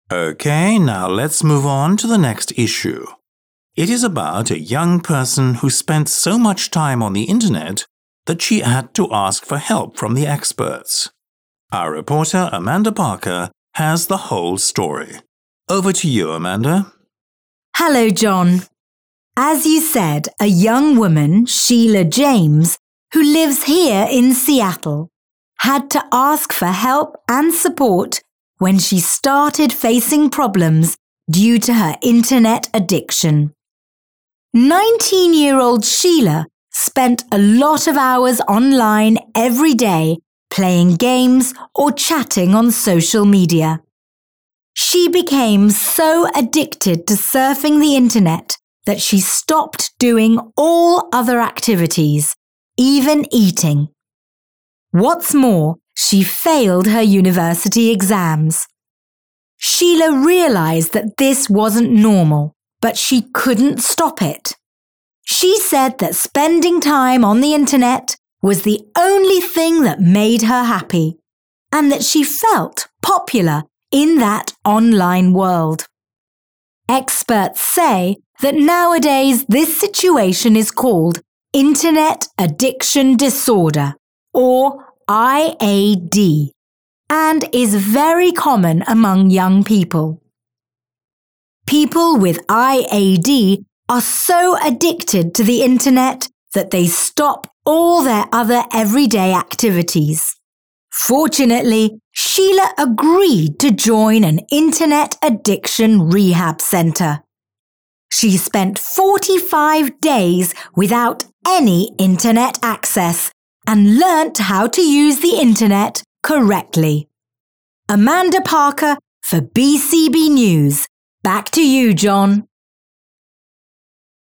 Okay, now let's move on to the next issue. It is about a young person who spent so much time on the internet that she had to ask for help from the experts. Our reporter, Amanda Parker, has the whole story. Over to you, Amanda. Hello, John. As you said, a young woman, Sheila James, who lives here in Seattle, had to ask for help and support when she started facing problems due to her internet addiction. 19-year-old Sheila spent a lot of hours online every day playing games or chatting on social media. She became so addicted to surfing the internet that she stopped doing all other activities, even eating. What's more, she failed her university exams. Sheila realized that this wasn't normal, but she couldn't stop it. She said that spending time on the internet was the only thing that made her happy, and that she felt popular in that online world. Experts say that nowadays this situation is called Internet Addiction Disorder, or IAD, and is very common among young people. People with IAD are so addicted to the internet that they stop all their other everyday activities. Fortunately, Sheila agreed to join an internet addiction rehab center. She spent 45 days without any internet access and learnt how to use the internet correctly. Amanda Parker for BCB News. Back to you, John.